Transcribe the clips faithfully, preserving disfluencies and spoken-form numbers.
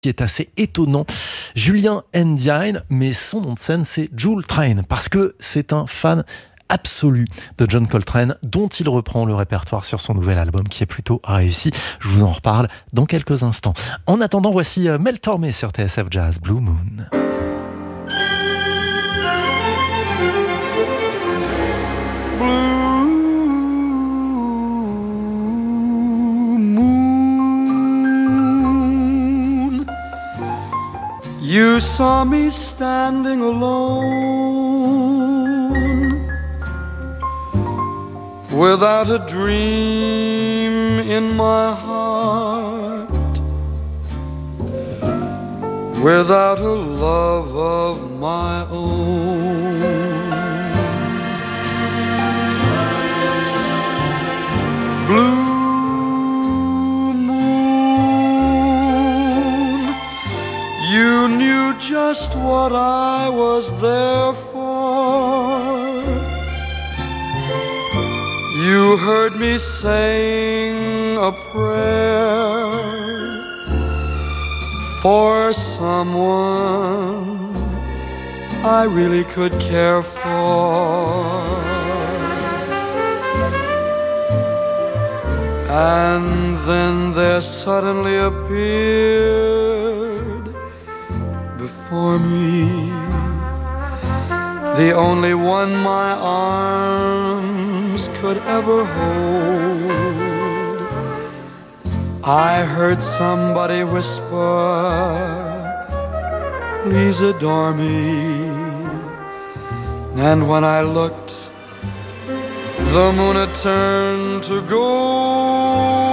qui est assez étonnant. Julien Ndiaye, mais son nom de scène, c'est Jule Train, parce que c'est un fan absolu de John Coltrane, dont il reprend le répertoire sur son nouvel album qui est plutôt réussi. Je vous en reparle dans quelques instants. En attendant, voici Mel Tormé sur T S F Jazz, Blue Moon. Blue moon, you saw me standing alone, without a dream in my heart, without a love of my own. Blue moon, you knew just what I was there for. You heard me sing a prayer for someone I really could care for. And then there suddenly appeared before me the only one my arms could ever hold. I heard somebody whisper, please adore me. And when I looked, the moon had turned to gold.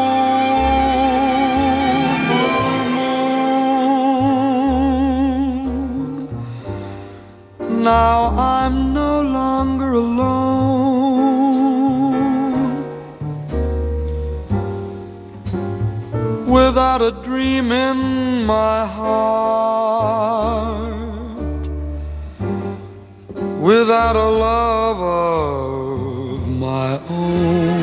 Blue moon, now I'm no longer alone, without a dream in my heart, without a love of my own.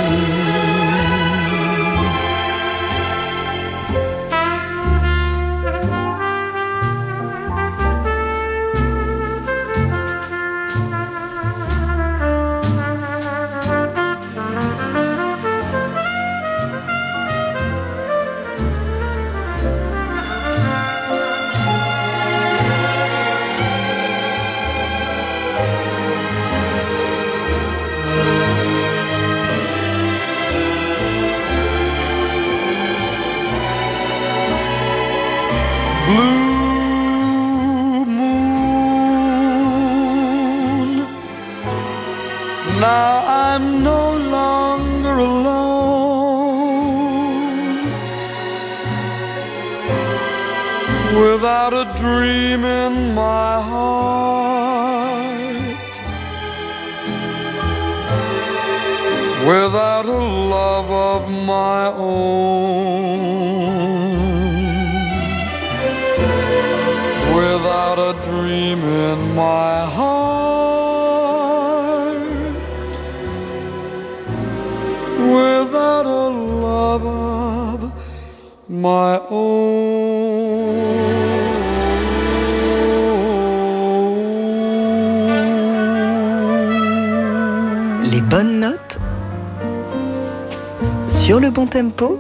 Blue moon, now I'm no longer alone, without a dream in my heart, without a love of my own, without a dream in my heart, without a love of my own. Les bonnes notes sur le bon tempo.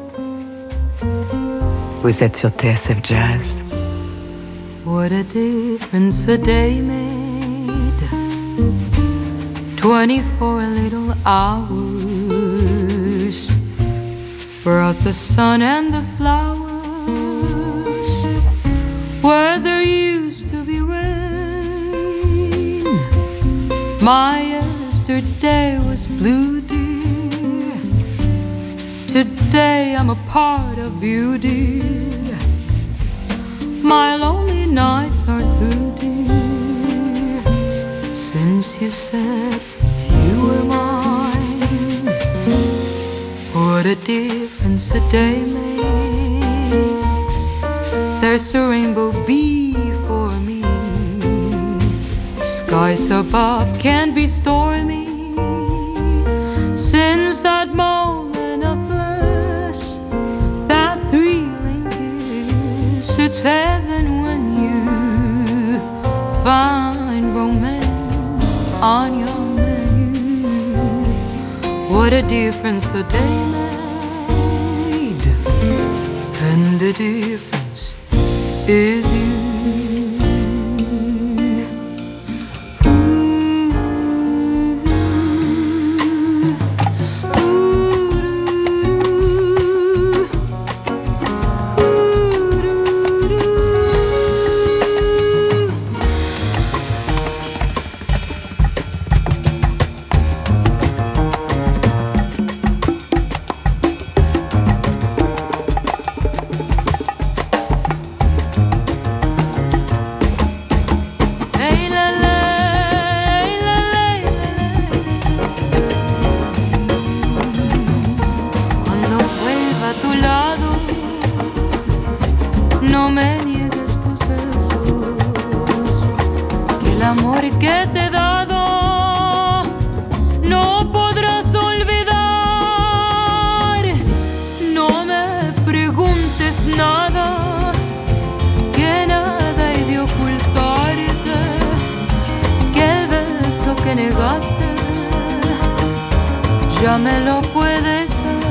Vous êtes sur T S F Jazz. What a difference a day made, twenty-four little hours brought the sun and the flowers where there used to be rain. My yesterday was blue, dear. Today I'm a part of you, dear. My lonely nights are through, dear, since you said you were mine. What a difference a day makes. There's a rainbow before me. Skies above can be stormy. Since that moment of bliss, that thrilling kiss, it it's heaven when you find romance on your menu. What a difference a day made, and the difference is you. Ya me lo puedes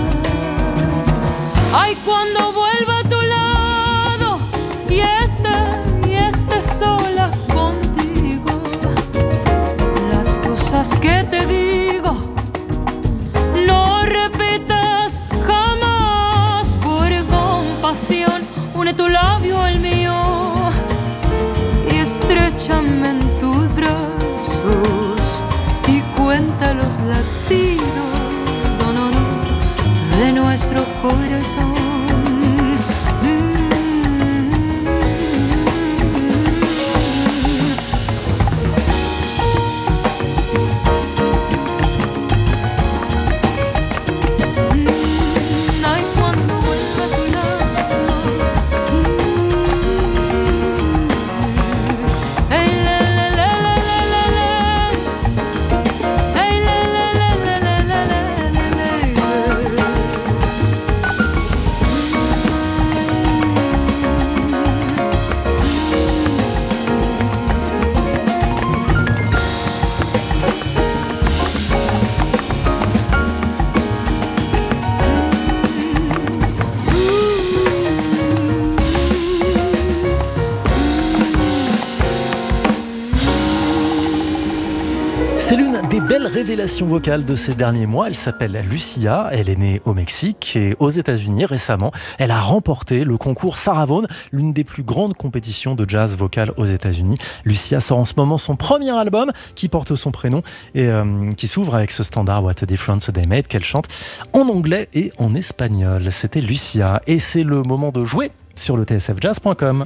dar. Ay, cuando vuelva a tu lado y esté, y esté sola contigo, las cosas que te digo no repitas jamás. Por compasión, une tu labio al mío y estréchame en tus brazos y cuenta los latidos de nuestro corazón. Ay, cuando vuelva a tu lado. Hey, la, la, la, la, la, la. Hey, la, la, la, la, la, la, la. C'est l'une des belles révélations vocales de ces derniers mois. Elle s'appelle Lucia, elle est née au Mexique et aux États-Unis récemment. Elle a remporté le concours Sarah Vaughan, l'une des plus grandes compétitions de jazz vocal aux États-Unis. Lucia sort en ce moment son premier album qui porte son prénom et euh, qui s'ouvre avec ce standard What a Difference They Made qu'elle chante en anglais et en espagnol. C'était Lucia et c'est le moment de jouer sur le t s f jazz point com.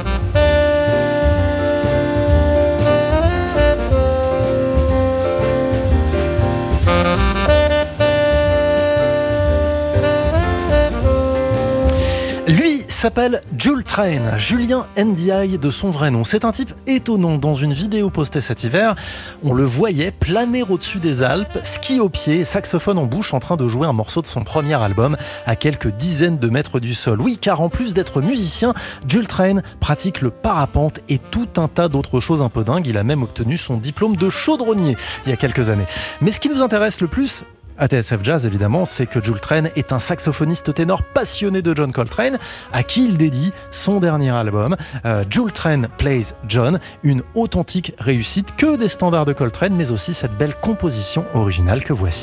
Lui s'appelle Jules Train, Julien Ndiaye de son vrai nom. C'est un type étonnant. Dans une vidéo postée cet hiver, on le voyait planer au-dessus des Alpes, ski au pied, saxophone en bouche, en train de jouer un morceau de son premier album à quelques dizaines de mètres du sol. Oui, car en plus d'être musicien, Jules Train pratique le parapente et tout un tas d'autres choses un peu dingues. Il a même obtenu son diplôme de chaudronnier il y a quelques années. Mais ce qui nous intéresse le plus à T S F Jazz, évidemment, c'est que Jules Train est un saxophoniste ténor passionné de John Coltrane, à qui il dédie son dernier album, euh, Jules Train Plays John, une authentique réussite, que des standards de Coltrane, mais aussi cette belle composition originale que voici.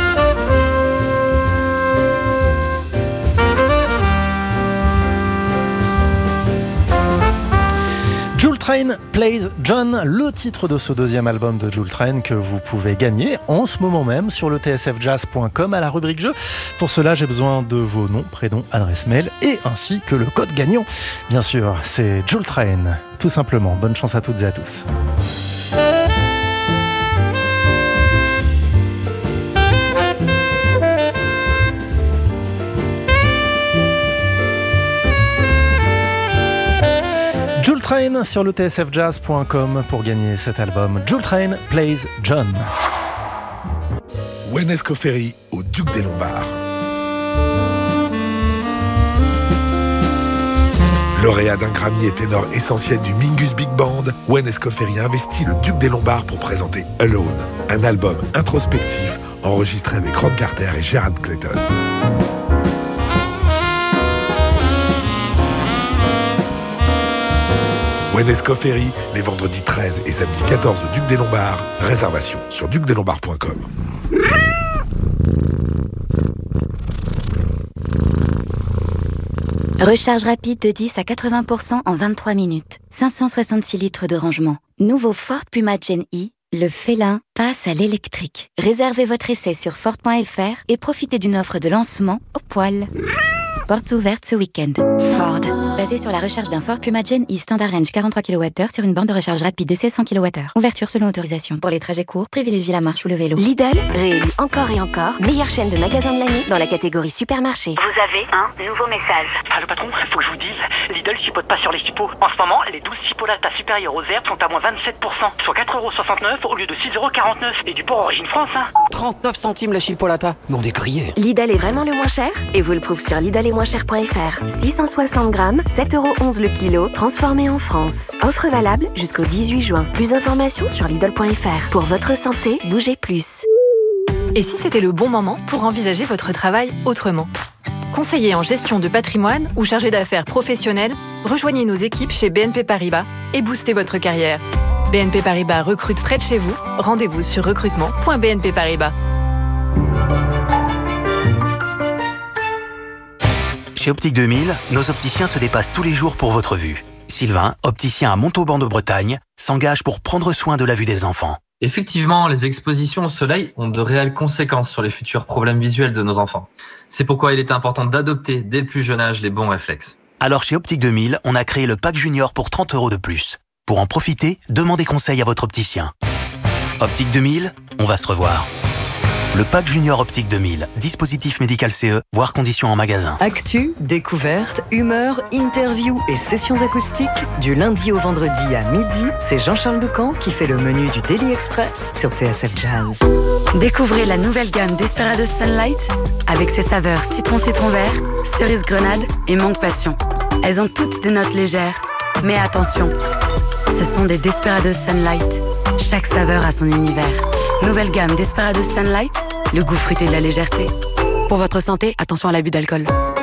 Jules Train Plays John, le titre de ce deuxième album de Jules Train que vous pouvez gagner en ce moment même sur le t s f jazz point com à la rubrique jeu. Pour cela, j'ai besoin de vos noms, prénoms, adresse mail et ainsi que le code gagnant. Bien sûr, c'est Jules Train, tout simplement. Bonne chance à toutes et à tous. Jules Train sur le t s f jazz point com pour gagner cet album. Jules Train Plays John. Wayne Escoffery au Duc des Lombards. Lauréat d'un Grammy et ténor essentiel du Mingus Big Band, Wayne Escoffery investit le Duc des Lombards pour présenter Alone, un album introspectif enregistré avec Ron Carter et Gerald Clayton. Wayne Escoffery, les vendredis treize et samedi quatorze au Duc des Lombards. Réservation sur duc des lombards point com. Recharge rapide de dix à quatre-vingts pour cent en vingt-trois minutes. cinq cent soixante-six litres de rangement. Nouveau Ford Puma Gen E, le félin passe à l'électrique. Réservez votre essai sur Ford point F R et profitez d'une offre de lancement au poil. Portes ouvertes ce week-end. Ford. Basé sur la recharge d'un Ford Puma Gen E Standard Range quarante-trois kilowattheures sur une borne de recharge rapide d'essai cent kilowattheures. Ouverture selon autorisation. Pour les trajets courts, privilégiez la marche ou le vélo. Lidl, réélu encore et encore, meilleure chaîne de magasins de l'année dans la catégorie supermarché. Vous avez un nouveau message. Allô patron, faut que je vous dise, Lidl chipote pas sur les chipots. En ce moment, les douze chipolatas supérieures aux herbes sont à moins vingt-sept pour cent, soit quatre euros soixante-neuf au lieu de six euros quarante-neuf. Et du port origine France, hein. trente-neuf centimes la chipolata. Mais on est grillés. Lidl est vraiment le moins cher et vous le prouve sur lidl est moins cher point f r. six cent soixante grammes, sept euros onze le kilo, transformé en France. Offre valable jusqu'au dix-huit juin. Plus d'informations sur lidl point f r. Pour votre santé, bougez plus. Et si c'était le bon moment pour envisager votre travail autrement ? Conseiller en gestion de patrimoine ou chargé d'affaires professionnel, rejoignez nos équipes chez B N P Paribas et boostez votre carrière. B N P Paribas recrute près de chez vous. Rendez-vous sur recrutement point b n p paribas. Chez Optique deux mille, nos opticiens se dépassent tous les jours pour votre vue. Sylvain, opticien à Montauban de Bretagne, s'engage pour prendre soin de la vue des enfants. Effectivement, les expositions au soleil ont de réelles conséquences sur les futurs problèmes visuels de nos enfants. C'est pourquoi il est important d'adopter dès le plus jeune âge les bons réflexes. Alors chez Optique deux mille, on a créé le pack junior pour trente euros de plus. Pour en profiter, demandez conseil à votre opticien. Optique deux mille, on va se revoir. Le pack junior Optique deux mille, dispositif médical C E, voire conditions en magasin. Actu, découverte, humeur, interview et sessions acoustiques. Du lundi au vendredi à midi, c'est Jean-Charles Doucan qui fait le menu du Daily Express sur T S F Jazz. Découvrez la nouvelle gamme Desperados Sunlight avec ses saveurs citron-citron vert, cerise grenade et mangue passion. Elles ont toutes des notes légères. Mais attention, ce sont des Desperados Sunlight. Chaque saveur a son univers. Nouvelle gamme Desperados Sunlight, le goût fruité de la légèreté. Pour votre santé, attention à l'abus d'alcool.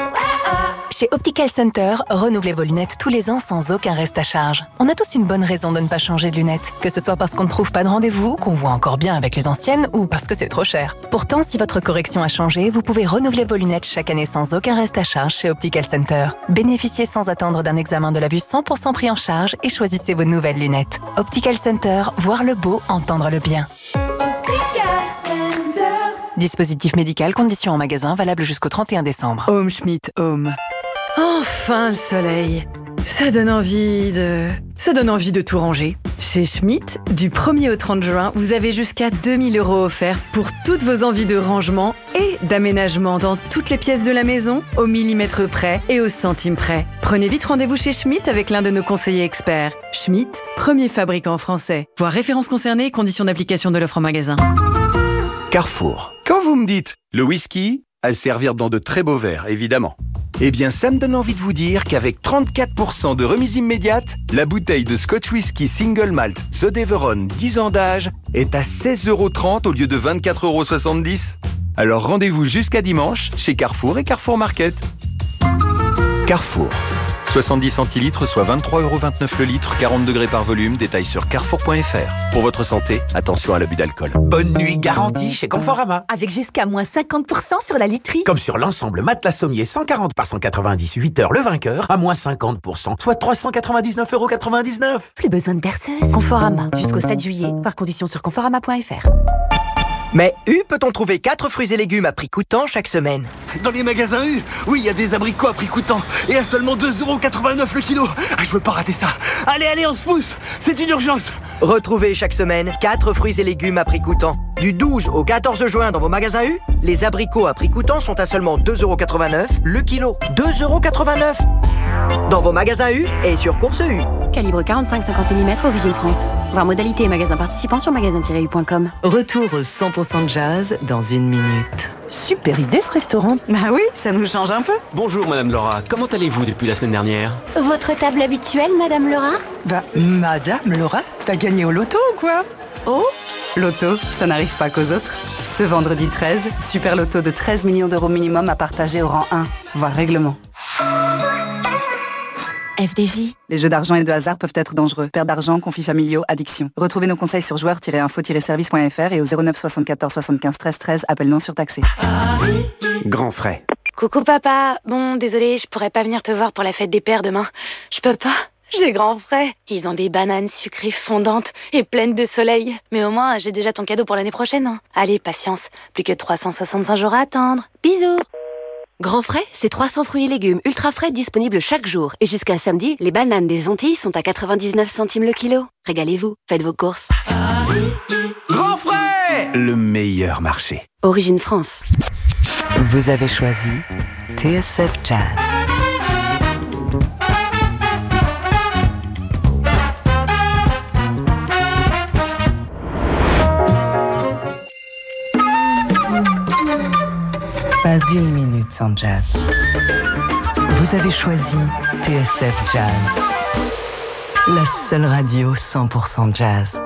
Chez Optical Center, renouvelez vos lunettes tous les ans sans aucun reste à charge. On a tous une bonne raison de ne pas changer de lunettes. Que ce soit parce qu'on ne trouve pas de rendez-vous, qu'on voit encore bien avec les anciennes, ou parce que c'est trop cher. Pourtant, si votre correction a changé, vous pouvez renouveler vos lunettes chaque année sans aucun reste à charge chez Optical Center. Bénéficiez sans attendre d'un examen de la vue cent pour cent pris en charge et choisissez vos nouvelles lunettes. Optical Center, voir le beau, entendre le bien. Optical Center. Dispositif médical, conditions en magasin, valable jusqu'au trente et un décembre. Home Schmidt Home. Enfin le soleil. Ça donne envie de... Ça donne envie de tout ranger. Chez Schmidt, du premier au trente juin, vous avez jusqu'à deux mille euros offerts pour toutes vos envies de rangement et d'aménagement dans toutes les pièces de la maison, au millimètre près et au centime près. Prenez vite rendez-vous chez Schmidt avec l'un de nos conseillers experts. Schmidt, premier fabricant français. Voir références concernées et conditions d'application de l'offre en magasin. Carrefour. Quand vous me dites le whisky, à le servir dans de très beaux verres, évidemment. Eh bien, ça me donne envie de vous dire qu'avec trente-quatre pour cent de remise immédiate, la bouteille de Scotch Whisky Single Malt The Deveron dix ans d'âge est à seize euros trente au lieu de vingt-quatre euros soixante-dix. Alors rendez-vous jusqu'à dimanche chez Carrefour et Carrefour Market. Carrefour. soixante-dix centilitres, soit vingt-trois euros vingt-neuf le litre, quarante degrés par volume, détail sur carrefour point f r. Pour votre santé, attention à l'abus d'alcool. Bonne nuit garantie chez Conforama. Avec jusqu'à moins cinquante pour cent sur la literie. Comme sur l'ensemble matelas sommier cent quarante par cent quatre-vingt-dix, huit heures le vainqueur, à moins cinquante pour cent, soit trois cent quatre-vingt-dix-neuf euros quatre-vingt-dix-neuf. Plus besoin de perceuse. Conforama, jusqu'au sept juillet, par condition sur conforama point f r. Mais U peut-on trouver quatre fruits et légumes à prix coûtant chaque semaine? Dans les magasins U, oui, il y a des abricots à prix coûtant et à seulement deux euros quatre-vingt-neuf le kilo. Ah, je veux pas rater ça. Allez, allez, on se pousse. C'est une urgence. Retrouvez chaque semaine quatre fruits et légumes à prix coûtant. Du douze au quatorze juin dans vos magasins U, les abricots à prix coûtant sont à seulement deux euros quatre-vingt-neuf le kilo. deux euros quatre-vingt-neuf dans vos magasins U et sur Course U. calibre quarante-cinq cinquante millimètres, origine France. Voir modalité et magasin participant sur magasin tiret u point com. Retour au cent pour cent de jazz dans une minute. Super idée ce restaurant. Bah oui, ça nous change un peu. Bonjour Madame Laura, comment allez-vous depuis la semaine dernière? Votre table habituelle, Madame Laura? Bah, Madame Laura, t'as gagné au loto ou quoi? Oh, loto, ça n'arrive pas qu'aux autres. Ce vendredi treize, super loto de treize millions d'euros minimum à partager au rang un, voire règlement. F D J. Les jeux d'argent et de hasard peuvent être dangereux. Perte d'argent, conflits familiaux, addiction. Retrouvez nos conseils sur joueurs tiret info tiret service point f r et au zéro neuf soixante-quatorze soixante-quinze treize treize, appel non surtaxé. Grand frais. Coucou papa, bon désolé, je pourrais pas venir te voir pour la fête des pères demain. Je peux pas, j'ai grand frais. Ils ont des bananes sucrées fondantes et pleines de soleil. Mais au moins, j'ai déjà ton cadeau pour l'année prochaine. Hein. Allez, patience, plus que trois cent soixante-cinq jours à attendre. Bisous. Grand frais, c'est trois cents fruits et légumes ultra frais disponibles chaque jour. Et jusqu'à samedi, les bananes des Antilles sont à quatre-vingt-dix-neuf centimes le kilo. Régalez-vous, faites vos courses. Grand frais, le meilleur marché. Origine France. Vous avez choisi T S F Jazz. Pas une minute sans jazz. Vous avez choisi T S F Jazz. La seule radio cent pour cent jazz.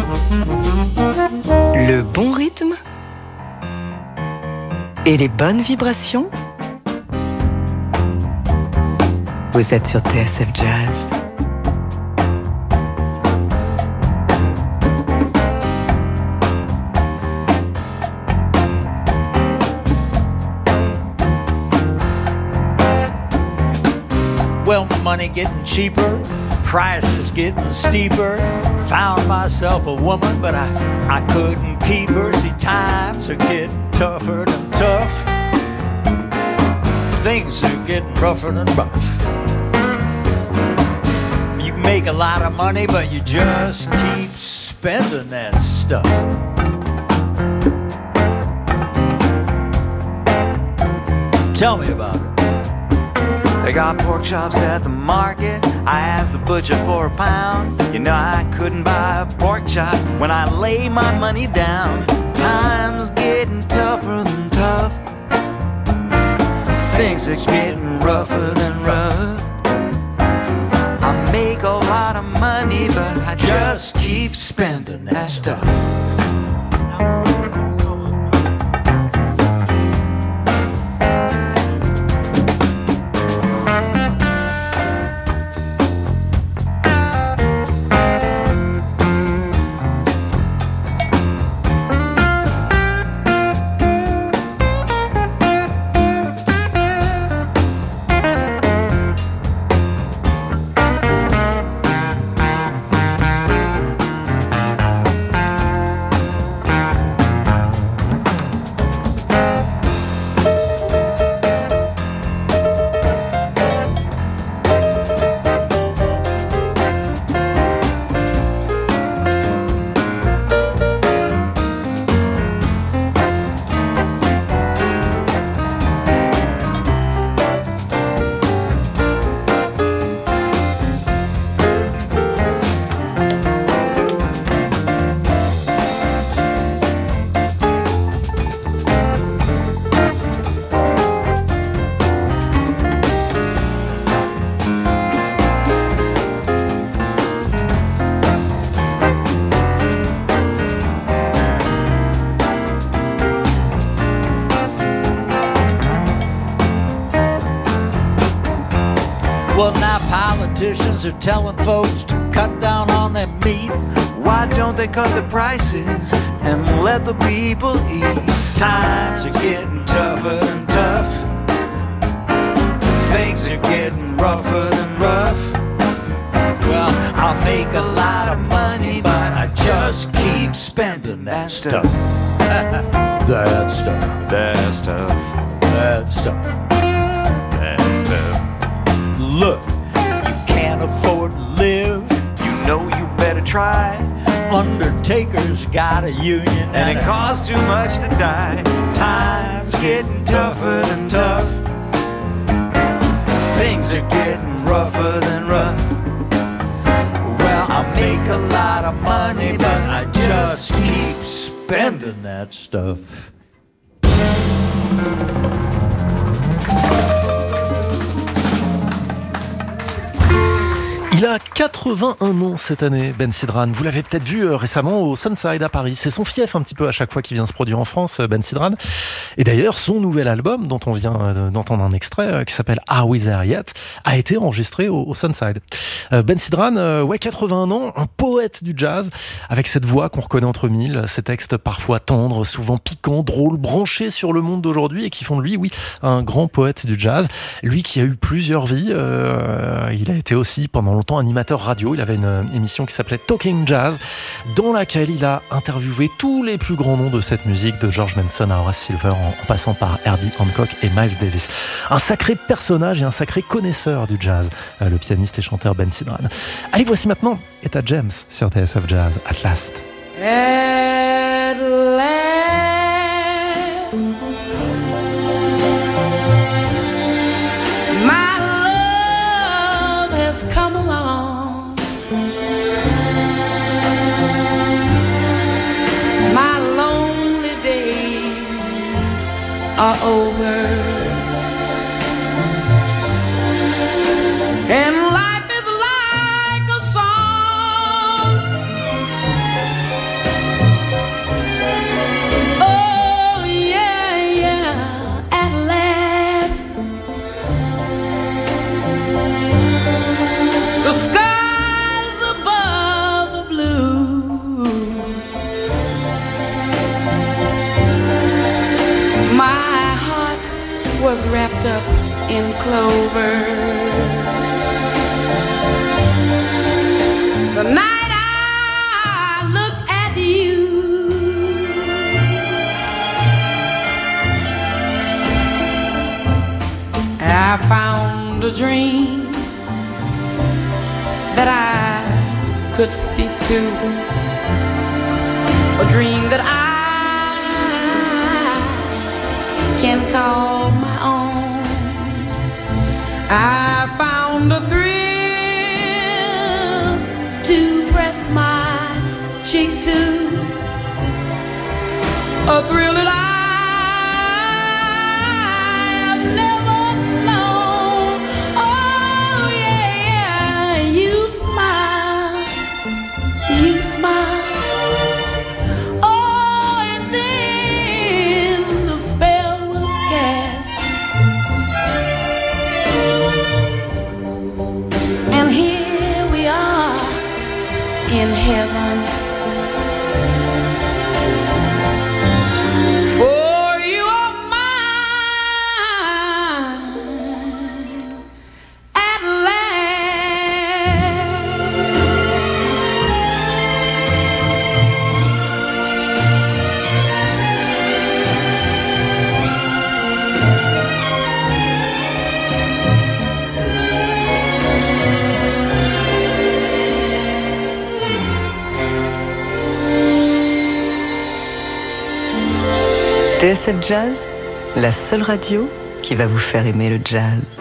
Le bon rythme et les bonnes vibrations. Vous êtes sur T S F Jazz. Well, money getting cheaper, prices getting steeper. Found myself a woman, but I, I couldn't keep her. See, times are getting tougher than tough. Things are getting rougher than rough. You can make a lot of money, but you just keep spending that stuff. Tell me about it. They got pork chops at the market. I asked the butcher for a pound. You know I couldn't buy a pork chop when I lay my money down. Time's getting tougher than tough. Things are getting rougher than rough. I make a lot of money, but I just keep spending that stuff. Well, now politicians are telling folks to cut down on their meat. Why don't they cut the prices and let the people eat? Times are getting tougher than tough. Things are getting rougher than rough. Well, I'll make a lot of money, but I just keep spending that stuff. That stuff. That stuff. That stuff. That stuff. Look, you can't afford to live. You know you better try. Undertaker's got a union, and it costs too much to die. Time's getting tougher than tough. Things are getting rougher than rough. Well, I make a lot of money, but I just keep spending that stuff. Il a quatre-vingt-un ans cette année, Ben Sidran. Vous l'avez peut-être vu récemment au Sunside à Paris. C'est son fief un petit peu à chaque fois qu'il vient se produire en France, Ben Sidran. Et d'ailleurs, son nouvel album, dont on vient d'entendre un extrait, qui s'appelle Are We There Yet, a été enregistré au, au Sunside. Ben Sidran, ouais, quatre-vingt-un ans, un poète du jazz, avec cette voix qu'on reconnaît entre mille, ses textes parfois tendres, souvent piquants, drôles, branchés sur le monde d'aujourd'hui et qui font de lui, oui, un grand poète du jazz. Lui qui a eu plusieurs vies, euh, il a été aussi pendant longtemps animateur radio. Il avait une émission qui s'appelait Talking Jazz, dans laquelle il a interviewé tous les plus grands noms de cette musique, de George Benson à Horace Silver, en, en passant par Herbie Hancock et Miles Davis. Un sacré personnage et un sacré connaisseur du jazz, euh, le pianiste et chanteur Ben Sidran. Allez, voici maintenant Etta James sur T S F Jazz, At Last. At last, my love has come along. My lonely days are over, and life is like a song wrapped up in clover. The night I looked at you, I found a dream that I could speak to, a dream that I can call my own. I found a thrill to press my cheek to, a thrill that I have never known. Oh yeah, you smile, you smile. Oh, and then the spell was cast, and here we are in heaven. For you are mine at T S F Jazz, la seule radio qui va vous faire aimer le jazz.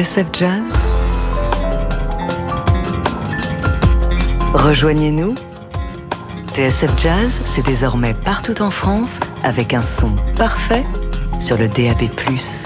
S F Jazz? Rejoignez-nous. T S F Jazz, c'est désormais partout en France avec un son parfait sur le D A B plus.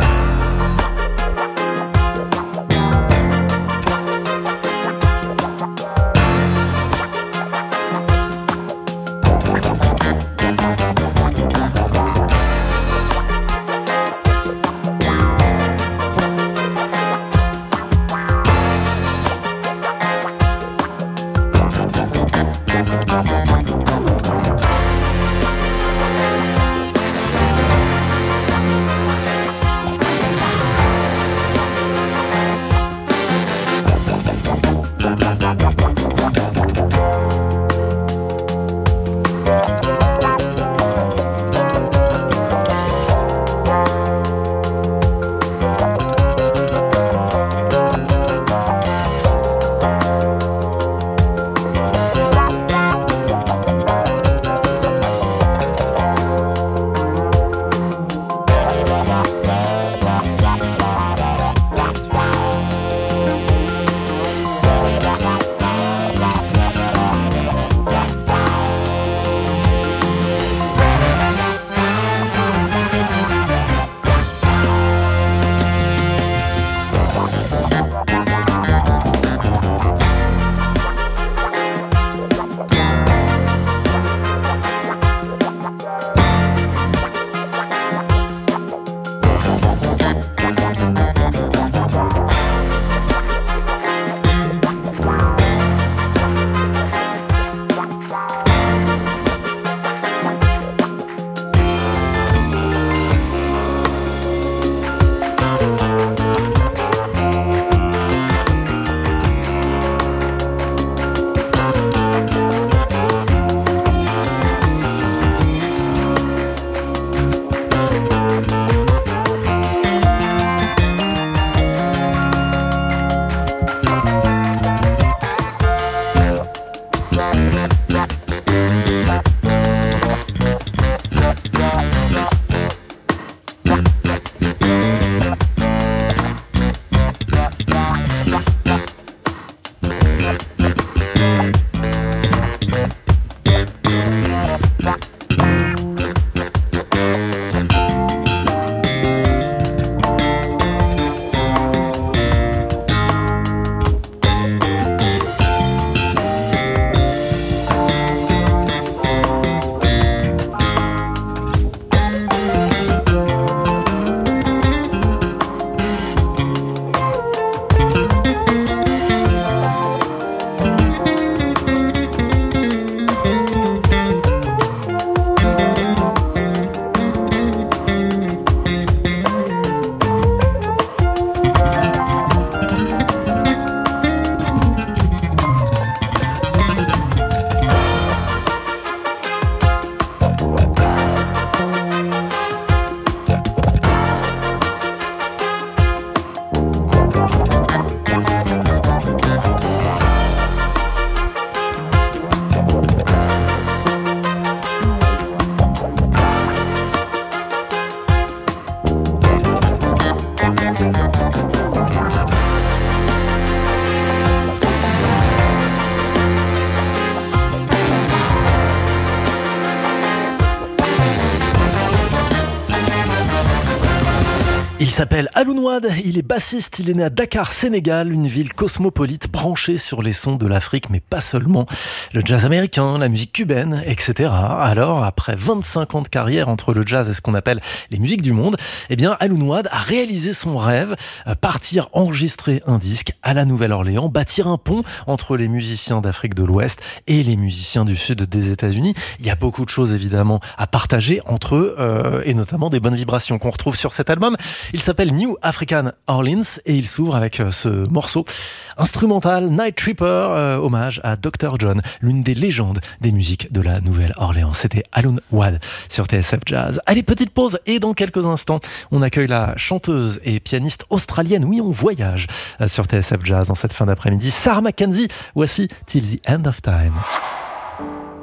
Il s'appelle Alun Wade, il est bassiste, il est né à Dakar, Sénégal, une ville cosmopolite branchée sur les sons de l'Afrique, mais pas seulement. Le jazz américain, la musique cubaine, et cetera. Alors, après vingt-cinq ans de carrière entre le jazz et ce qu'on appelle les musiques du monde, eh bien, Alun Wade a réalisé son rêve, partir enregistrer un disque à la Nouvelle-Orléans, bâtir un pont entre les musiciens d'Afrique de l'Ouest et les musiciens du Sud des États-Unis. Il y a beaucoup de choses, évidemment, à partager entre eux, euh, et notamment des bonnes vibrations qu'on retrouve sur cet album. Il s'appelle New African Orleans et il s'ouvre avec ce morceau instrumental Night Tripper, euh, hommage à docteur John, l'une des légendes des musiques de la Nouvelle-Orléans. C'était Alun Wade sur T S F Jazz. Allez, petite pause et dans quelques instants, on accueille la chanteuse et pianiste australienne. Oui, on voyage sur T S F Jazz dans cette fin d'après-midi. Sarah McKenzie, voici Till the End of Time.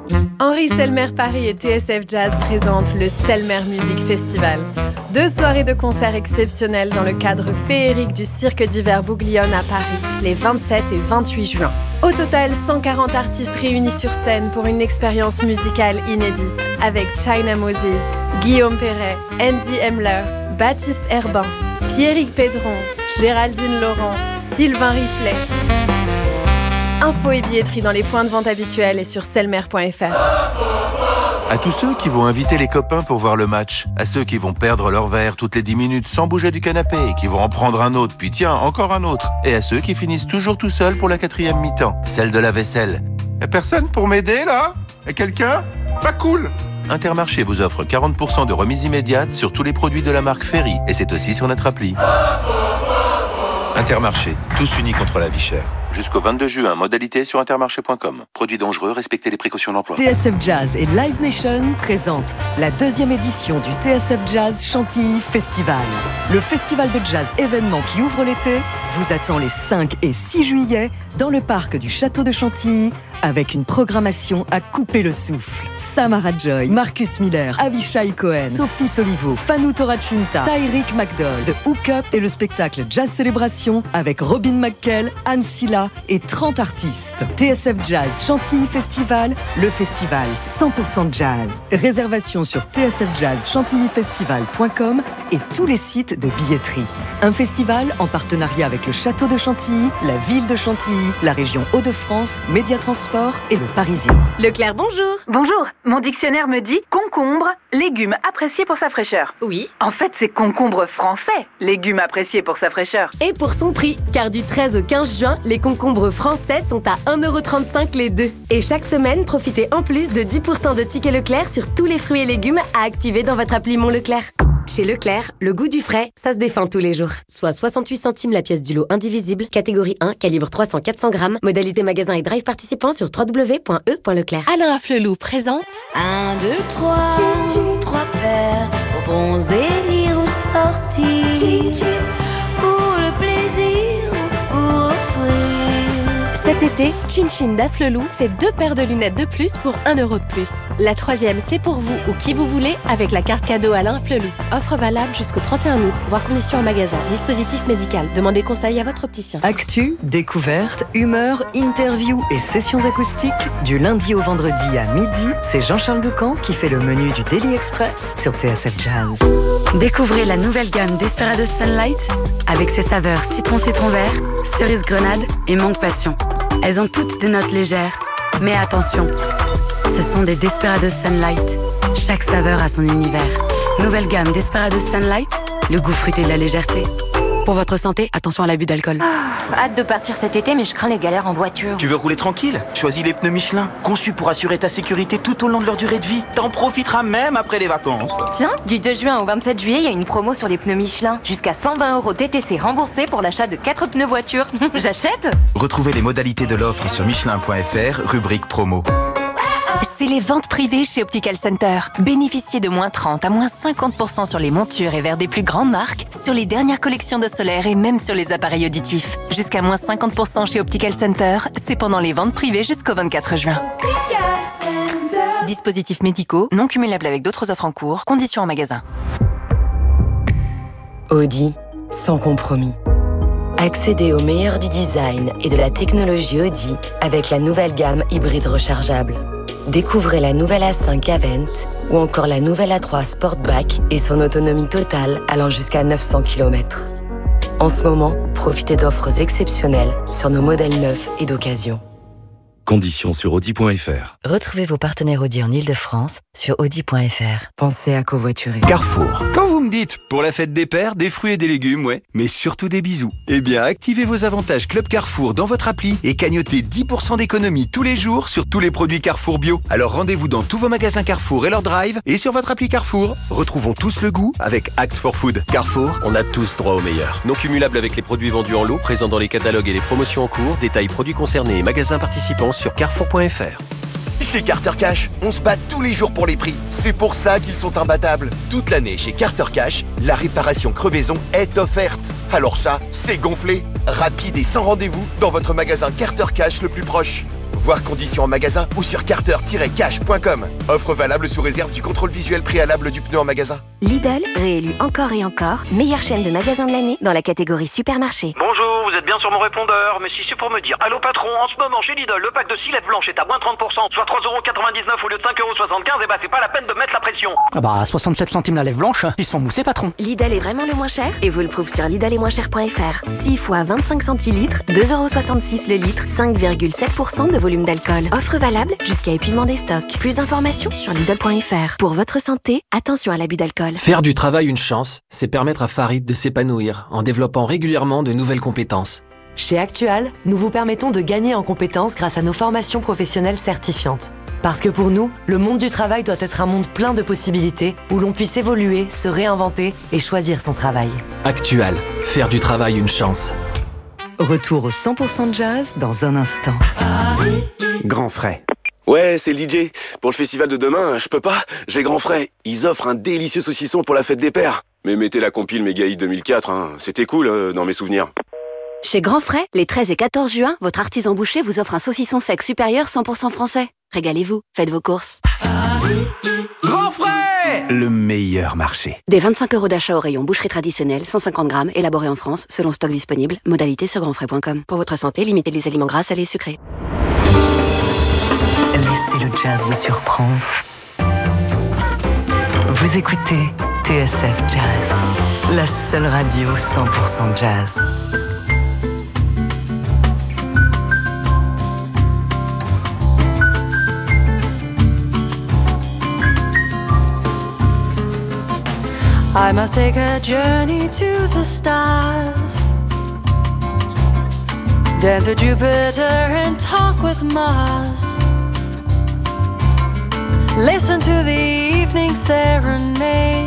Henri Selmer Paris et T S F Jazz présentent le Selmer Music Festival. Deux soirées de concerts exceptionnelles dans le cadre féerique du Cirque d'hiver Bouglione à Paris, les vingt-sept et vingt-huit juin. Au total, cent quarante artistes réunis sur scène pour une expérience musicale inédite avec China Moses, Guillaume Perret, Andy Hemler, Baptiste Herbin, Pierrick Pédron, Géraldine Laurent, Sylvain Riflet. Infos et billetterie dans les points de vente habituels et sur selmer point f r. À tous ceux qui vont inviter les copains pour voir le match, à ceux qui vont perdre leur verre toutes les dix minutes sans bouger du canapé et qui vont en prendre un autre, puis tiens, encore un autre, et à ceux qui finissent toujours tout seuls pour la quatrième mi-temps, celle de la vaisselle. Y'a personne pour m'aider là? Y'a quelqu'un? Pas cool! Intermarché vous offre quarante pour cent de remise immédiate sur tous les produits de la marque Ferry, et c'est aussi sur notre appli. Intermarché, tous unis contre la vie chère. Jusqu'au vingt-deux juin, modalité sur intermarché point com. Produits dangereux, respectez les précautions d'emploi. T S F Jazz et Live Nation présentent la deuxième édition du T S F Jazz Chantilly Festival. Le festival de jazz événement qui ouvre l'été vous attend les cinq et six juillet dans le parc du Château de Chantilly avec une programmation à couper le souffle. Samara Joy, Marcus Miller, Avishai Cohen, Sophie Solivo, Fanu Toracinta, Tyreek McDowell, The Hook Up et le spectacle Jazz Célébration avec Robin McKell, Anne Silla et trente artistes. T S F Jazz Chantilly Festival, le festival cent pour cent jazz. Réservation sur t s f jazz chantilly festival point com et tous les sites de billetterie. Un festival en partenariat avec le Château de Chantilly, la ville de Chantilly, la région Hauts-de-France, Média Transport et le Parisien. Leclerc, bonjour. Bonjour. Mon dictionnaire me dit concombre, légume apprécié pour sa fraîcheur. Oui. En fait, c'est concombre français, légume apprécié pour sa fraîcheur. Et pour son prix, car du treize au quinze juin, les concombres français sont à un euro trente-cinq les deux. Et chaque semaine, profitez en plus de dix pour cent de tickets Leclerc sur tous les fruits et légumes à activer dans votre appli Mon Leclerc. Chez Leclerc, le goût du frais, ça se défend tous les jours. Soit soixante-huit centimes la pièce du lot indivisible, catégorie un, calibre trois cents à quatre cents grammes, modalité magasin et drive participant sur w w w point e point leclerc. Alain Afflelou présente un, deux, trois, trois paires, bons élire ou sortir, pour le plaisir ou pour offrir. Cet été, Chin Chin d'Afflelou, c'est deux paires de lunettes de plus pour un euro de plus. La troisième, c'est pour vous ou qui vous voulez avec la carte cadeau Alain Afflelou. Offre valable jusqu'au trente et un août, voire conditions en magasin. Dispositif médical. Demandez conseil à votre opticien. Actu, découverte, humeur, interview et sessions acoustiques. Du lundi au vendredi à midi, c'est Jean-Charles Doucan qui fait le menu du Daily Express sur T S F Jazz. Découvrez la nouvelle gamme Desperados Sunlight avec ses saveurs citron-citron vert, cerise grenade et mangue passion. Elles ont toutes des notes légères. Mais attention, ce sont des Desperados Sunlight. Chaque saveur a son univers. Nouvelle gamme Desperados Sunlight, le goût fruité de la légèreté. Pour votre santé, attention à l'abus d'alcool. Oh, hâte de partir cet été, mais je crains les galères en voiture. Tu veux rouler tranquille? Choisis les pneus Michelin, conçus pour assurer ta sécurité tout au long de leur durée de vie. T'en profiteras même après les vacances. Tiens, du deux juin au vingt-sept juillet, il y a une promo sur les pneus Michelin. Jusqu'à cent vingt euros T T C remboursés pour l'achat de quatre pneus voiture. J'achète? Retrouvez les modalités de l'offre sur michelin point f r, rubrique promo. C'est les ventes privées chez Optical Center. Bénéficiez de moins trente à moins cinquante pour cent sur les montures et verres des plus grandes marques, sur les dernières collections de solaire et même sur les appareils auditifs. Jusqu'à moins cinquante pour cent chez Optical Center, c'est pendant les ventes privées jusqu'au vingt-quatre juin. Dispositifs médicaux, non cumulables avec d'autres offres en cours, conditions en magasin. Audi, sans compromis. Accédez au meilleur du design et de la technologie Audi avec la nouvelle gamme hybride rechargeable. Découvrez la nouvelle A cinq Avent ou encore la nouvelle A trois Sportback et son autonomie totale allant jusqu'à neuf cents kilomètres. En ce moment, profitez d'offres exceptionnelles sur nos modèles neufs et d'occasion. Conditions sur audi point f r. Retrouvez vos partenaires Audi en Ile-de-France sur audi point f r. Pensez à covoiturer. Carrefour. Quand vous me dites, pour la fête des pères, des fruits et des légumes, ouais, mais surtout des bisous. Eh bien, activez vos avantages Club Carrefour dans votre appli et cagnotez dix pour cent d'économie tous les jours sur tous les produits Carrefour bio. Alors rendez-vous dans tous vos magasins Carrefour et leur drive et sur votre appli Carrefour. Retrouvons tous le goût avec Act for Food. Carrefour, on a tous droit au meilleur. Non cumulable avec les produits vendus en lot, présents dans les catalogues et les promotions en cours. Détails produits concernés et magasins participants sur carrefour point f r. Chez Carter Cash, on se bat tous les jours pour les prix. C'est pour ça qu'ils sont imbattables. Toute l'année chez Carter Cash, la réparation crevaison est offerte. Alors ça, c'est gonflé. Rapide et sans rendez-vous dans votre magasin Carter Cash le plus proche. Voir conditions en magasin ou sur carter tiret cash point com. Offre valable sous réserve du contrôle visuel préalable du pneu en magasin. Lidl, réélu encore et encore, meilleure chaîne de magasins de l'année dans la catégorie supermarché. Bonjour, vous êtes bien sur mon répondeur, mais si c'est pour me dire allô patron, en ce moment chez Lidl, le pack de six lèvres blanches est à moins trente pour cent, soit trois euros quatre-vingt-dix-neuf au lieu de cinq euros soixante-quinze, et bah c'est pas la peine de mettre la pression. Ah bah soixante-sept centimes la lèvre blanche, ils se font mousser patron. Lidl est vraiment le moins cher et vous le prouve sur lidl et moins cher point f r. six fois vingt-cinq centilitres, deux euros soixante-six le litre, cinq virgule sept pour cent de volume d'alcool. Offre valable jusqu'à épuisement des stocks. Plus d'informations sur lidl point f r. Pour votre santé, attention à l'abus d'alcool. Faire du travail une chance, c'est permettre à Farid de s'épanouir en développant régulièrement de nouvelles compétences. Chez Actual, nous vous permettons de gagner en compétences grâce à nos formations professionnelles certifiantes. Parce que pour nous, le monde du travail doit être un monde plein de possibilités où l'on puisse évoluer, se réinventer et choisir son travail. Actual, faire du travail une chance. Retour au cent pour cent jazz dans un instant. Grand Frais. Ouais, c'est le D J. Pour le festival de demain, je peux pas, j'ai Grand Frais. Ils offrent un délicieux saucisson pour la fête des pères. Mais mettez la compile Méga Hit deux mille quatre, hein. C'était cool euh, dans mes souvenirs. Chez Grand Frais, les treize et quatorze juin, votre artisan boucher vous offre un saucisson sec supérieur cent pour cent français. Régalez-vous, faites vos courses. Grand Frais, le meilleur marché. Des vingt-cinq euros d'achat au rayon boucherie traditionnelle, cent cinquante grammes, élaboré en France, selon stock disponible. Modalité sur grand frais point com. Pour votre santé, limitez les aliments gras, salés et sucrés. Laissez le jazz vous surprendre. Vous écoutez T S F Jazz, la seule radio cent pour cent jazz. I must take a journey to the stars, dance with Jupiter and talk with Mars, listen to the evening serenade.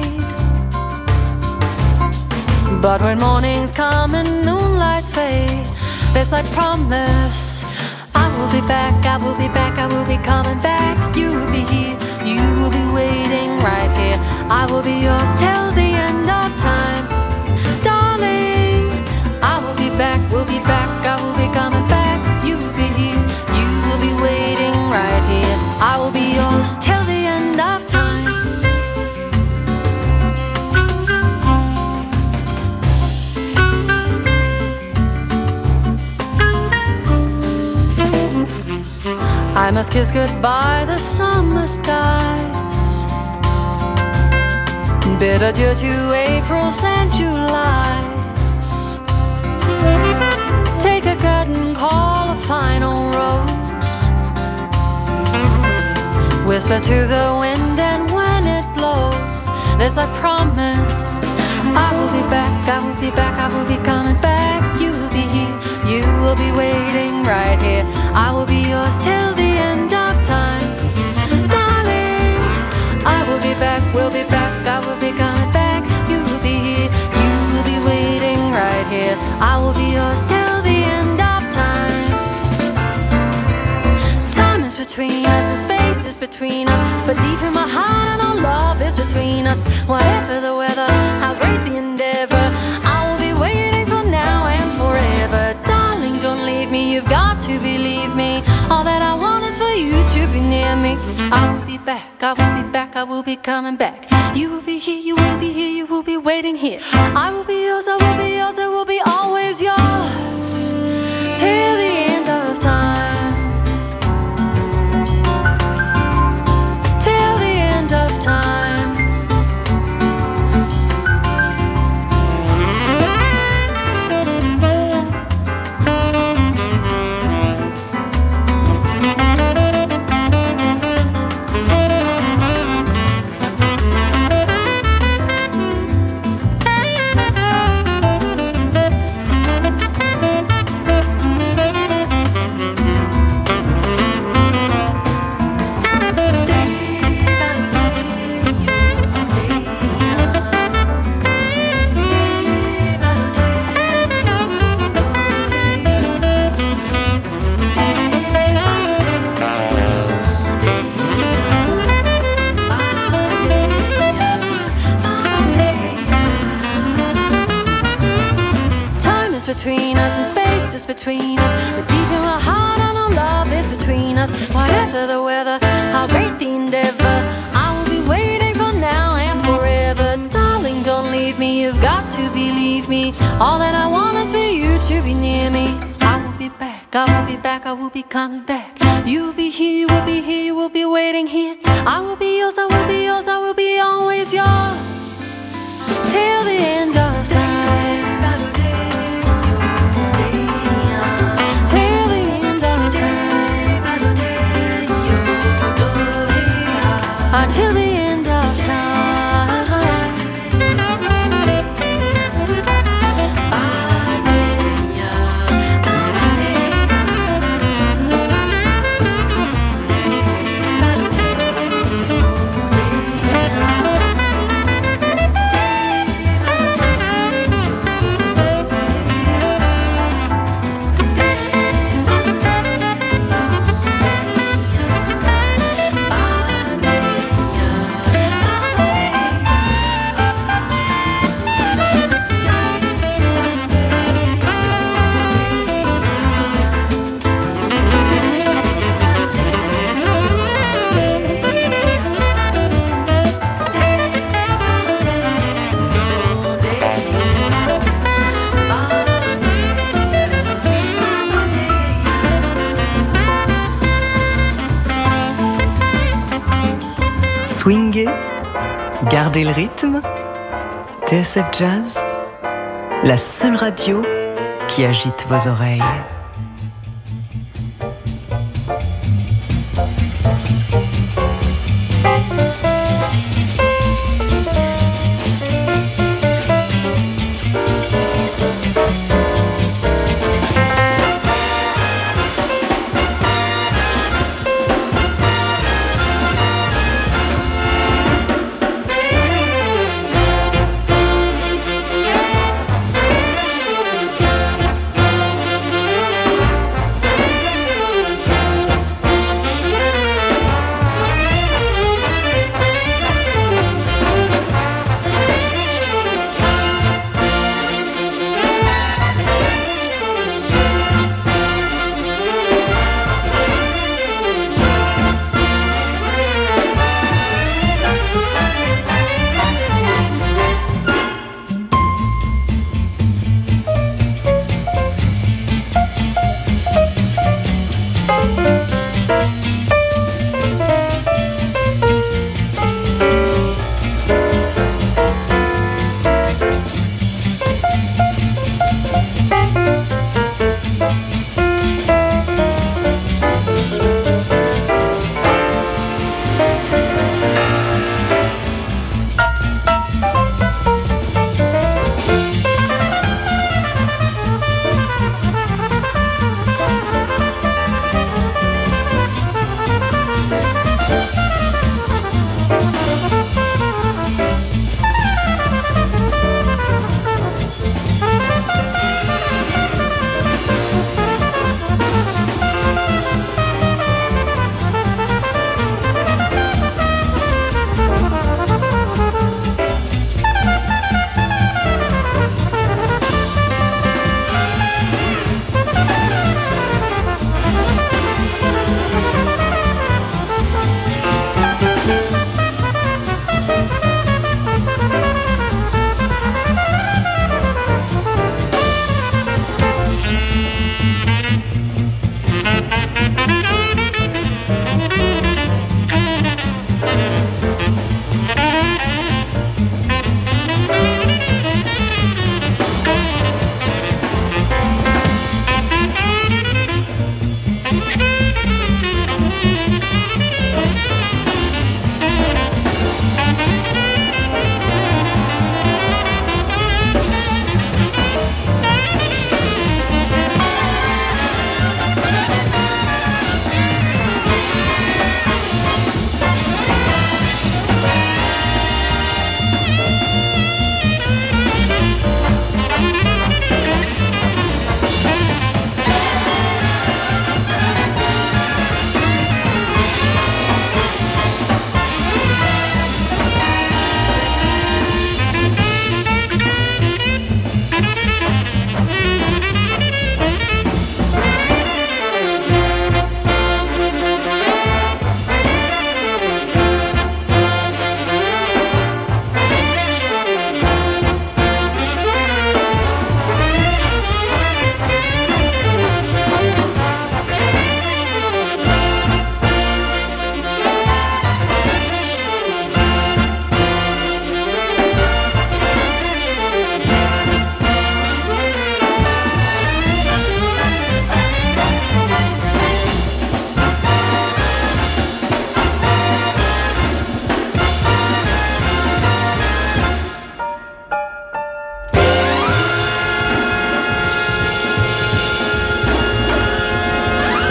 But when mornings come and moonlights fade, this I promise, I will be back, I will be back, I will be coming back. You will be here, you will be waiting right here. I will be yours till the end of time, darling. I will be back, we'll be back, I will be coming back. You will be here, you will be waiting right here. I will be yours till the end of time. I must kiss goodbye the summer skies, bid adieu to Aprils and Julys, take a curtain call, a final rose, whisper to the wind and when it blows, this I promise, I will be back, I will be back, I will be coming back. You will be here, you will be waiting right here. I will be yours till the end of time, darling. I will be back, we'll be back, I will be coming back. You will be here, you will be waiting right here. I will be yours till the end of time. Time is between us and space is between us, but deep in my heart and our love is between us. Whatever the weather, how great the endeavor, I will be waiting for now and forever. Darling, don't leave me, you've got to believe me. All that I want is for you to be near me. I will be back, I will be back, I will be coming back. You will be here, you will be here, you will be waiting here. I will be yours, I will be yours, I will be always yours till the end of time, till the end of time. All that I want is for you to be near me. I will be back, I will be back, I will be coming back. You'll be here, you will be here, you will be waiting here. I will be yours, I will be yours, I will be always yours. Till the end of time. Till the end of time. Until the end of time. Swinguer, garder le rythme. T S F Jazz, la seule radio qui agite vos oreilles.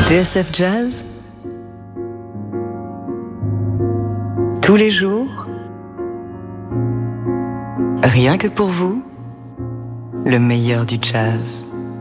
T S F Jazz, tous les jours, rien que pour vous, le meilleur du jazz.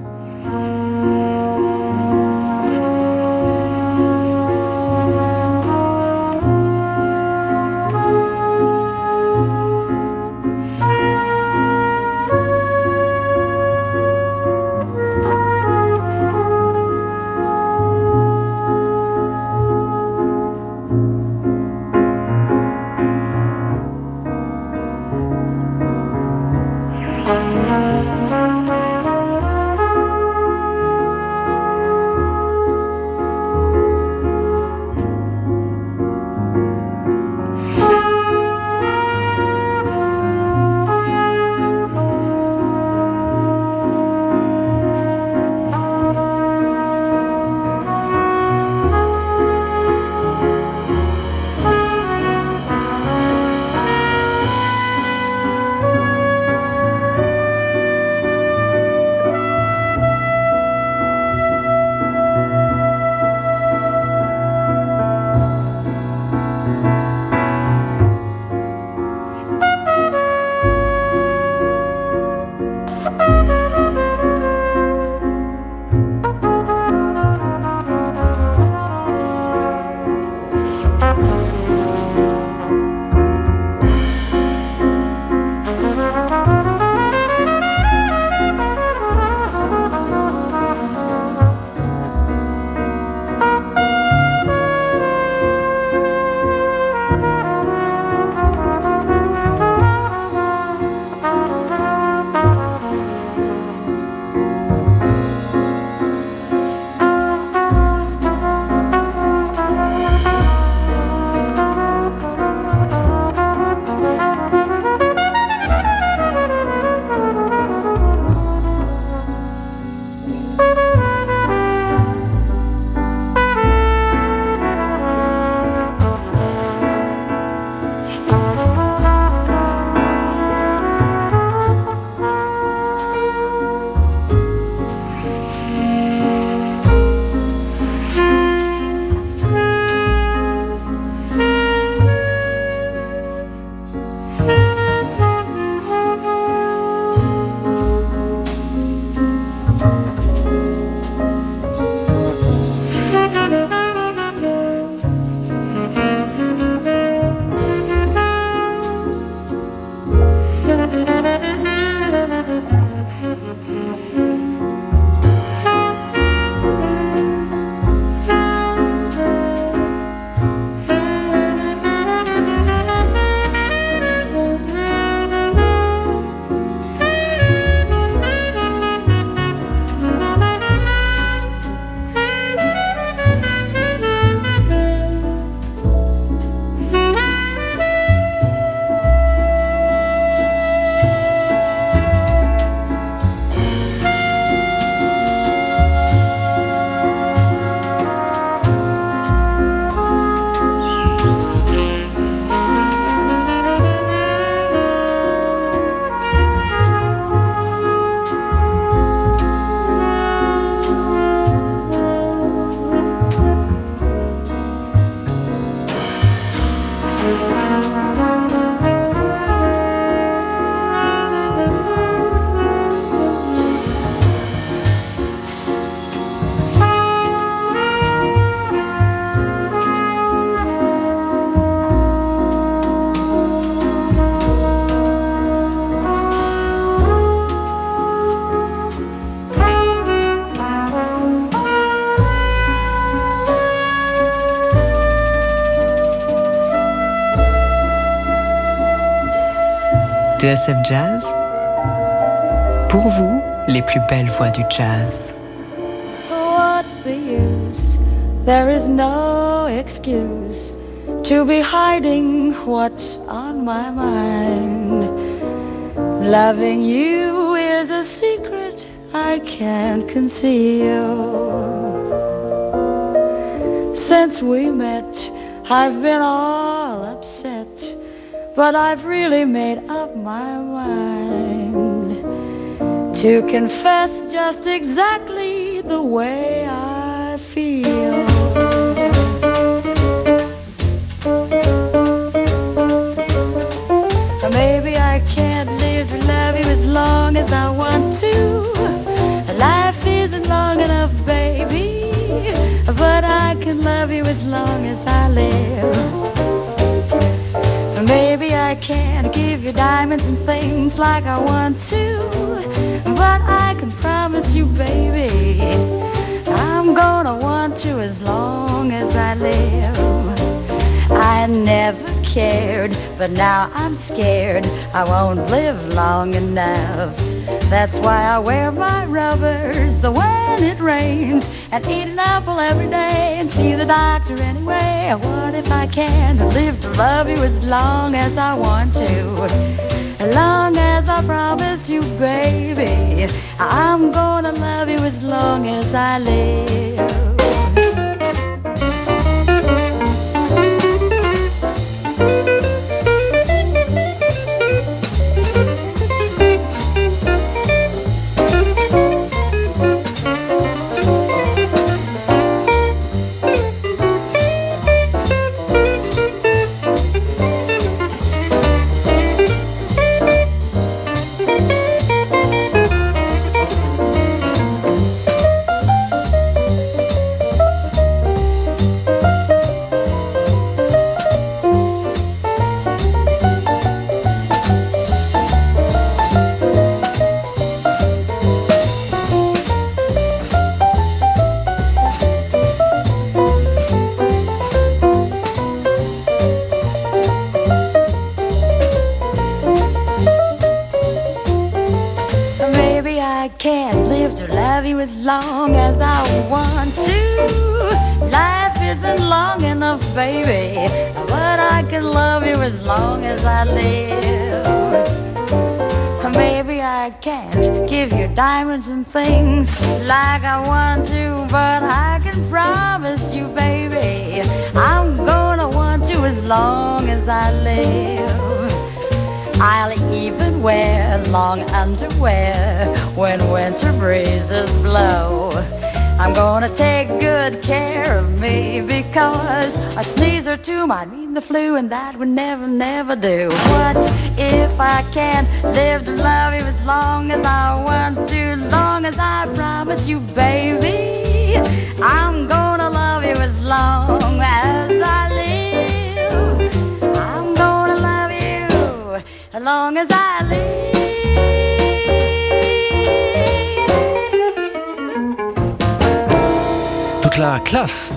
T S F Jazz, pour vous, les plus belles voix du jazz. What's the use? There is no excuse to be hiding what's on my mind. Loving you is a secret I can't conceal. Since we met, I've been all upset, but I've really made up my mind to confess just exactly the way I feel. Maybe I can't live to love you as long as I want to. Life isn't long enough, baby, but I can love you as long as I live. Maybe I can't give you diamonds and things like I want to, but I can promise you, baby, I'm gonna want to as long as I live. I never cared, but now I'm scared I won't live long enough. That's why I wear my rubbers when it rains and eat an apple every day and see the doctor anyway. What if I can't live to love you as long as I want to? As long as I promise you, baby, I'm gonna love you as long as I live. I can't live to love you as long as I want to. Life isn't long enough, baby, but I can love you as long as I live. Maybe I can't give you diamonds and things like I want to, but I can promise you, baby, I'm gonna want to as long as I live. I'll even wear long underwear when winter breezes blow. I'm gonna take good care of me because a sneeze or two might mean the flu, and that would never, never do. What if I can't live to love you as long as I want to, long as I promise you, baby, I'm gonna love you as long as I live. I'm gonna love you as long as I live. Toute la classe